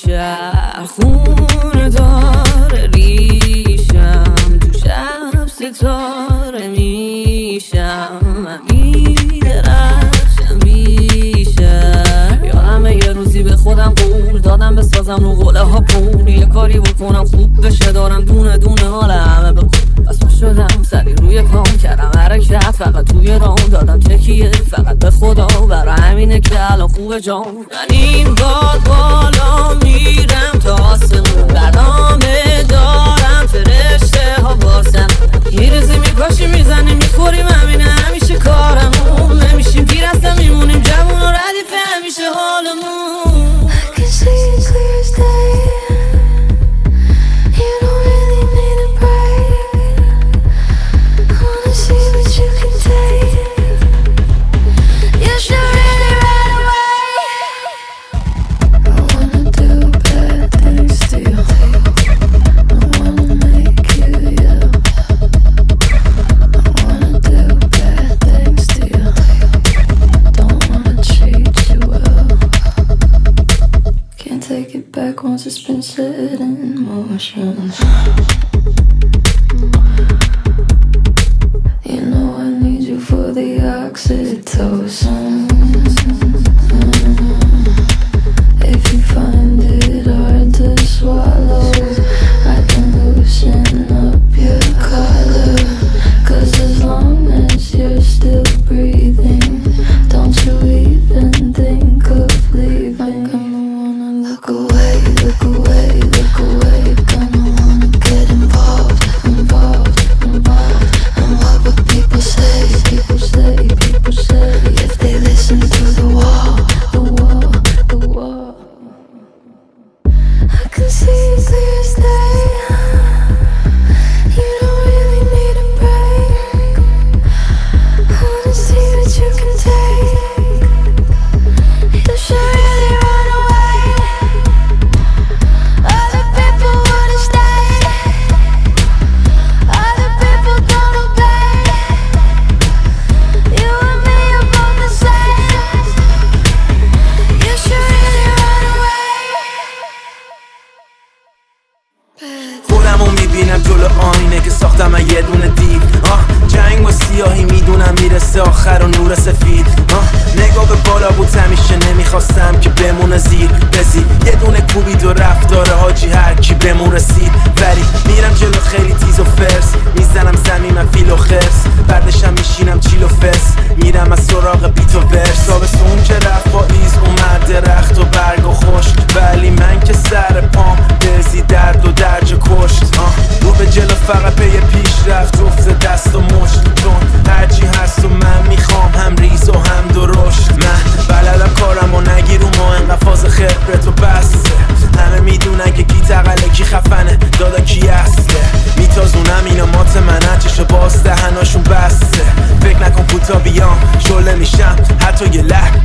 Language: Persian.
شهر خون داره ریشم، تو شب ستاره میشم، من میدرخشم بیشتر. یادمه یه روزی به خودم قول دادم بسازم رو قله ها پول، یه کاری بکنم خوب بشه، دارم دونه دونه حال همه بکن. بس شدم سری روی پام کردم حرکت، فقط توی رام دادم تکیه فقط به خدا، برای همینه که الان خوبه جام. من این باد بالا میرم تا آسمون، برنامه دارم فرشته ها باسم، میرزی میپاشی میزنی میخوریم، همینه همیشه کارمون، نمیشیم پیر اصلا میمونیم جوون و ردیف همیشه حالمون. I can see it clear as day. You don't really need a break. I wanna see what you can take. You should really run away. I wanna do bad things to you. I wanna make you yell. I wanna do bad things to you. Don't wanna treat you well. Can't take it back once it's been set in motion. You know I need you for the oxytocin. If you find it hard to swallow, I can loosen up your collar. 'Cause as long as you're still breathing, don't you even think of leaving. Gonna wanna look away, look away, look away. Gonna wanna get involved, involved, involved. And what would people say, people say, people say, if they listen to the wall, the wall, the wall. I can see it clear as day. You don't really need a break. I wanna see what you can take. You should really run away. Other people wanna stay. Other people don't obey. You and me are both the same. You should really run away. خودمو میبینم جلو آینه که ساختم یه دونه دیو. جنگ و سیاهی میدونم میرسه آخر و نور سفید. نگاه به بالا بود همیشه، نمیخواستم که بمونه زیر بزی. یه دونه کوبید و رفت داره حاجی هر کی بمون رسید. ولی میرم جلو خیلی تیز و فرس، میزنم زمین فیل و خرس، بعدشم میشینم چیل و فس، میرم از سراغ بیت و ورس. تابستون که رفت پاییز اومد، درخت و برگ و خوش، ولی من که سر پام بزی درد و درج کشت. رو به جلو فقط پی پیش رفت، افت دست و مشت، چون هرچی هست و من میخوام هم ریز و هم درشت. من بلدم کارم و نگیرو ما انقدر فاز خبرت و بسته. همه میدونن که کی تقله کی خفنه، دادا کی هسته. میتازونم اینا مات منن، چشو باز دهناشون بسته. فکر نکن کوتا بیام شله میشم حتی یه لحظه